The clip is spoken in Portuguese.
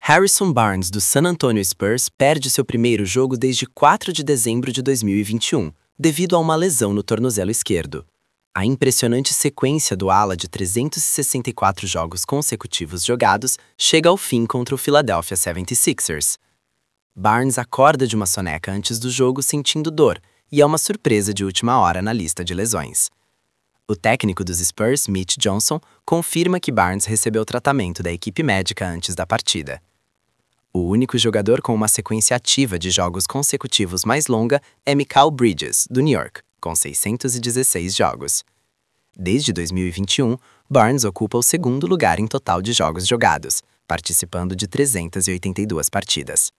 Harrison Barnes, do San Antonio Spurs, perde seu primeiro jogo desde 4 de dezembro de 2021, devido a uma lesão no tornozelo esquerdo. A impressionante sequência do ala de 364 jogos consecutivos jogados chega ao fim contra o Philadelphia 76ers. Barnes acorda de uma soneca antes do jogo sentindo dor, e é uma surpresa de última hora na lista de lesões. O técnico dos Spurs, Mitch Johnson, confirma que Barnes recebeu tratamento da equipe médica antes da partida. O único jogador com uma sequência ativa de jogos consecutivos mais longa é Mikal Bridges, do New York, com 616 jogos. Desde 2021, Barnes ocupa o segundo lugar em total de jogos jogados, participando de 382 partidas.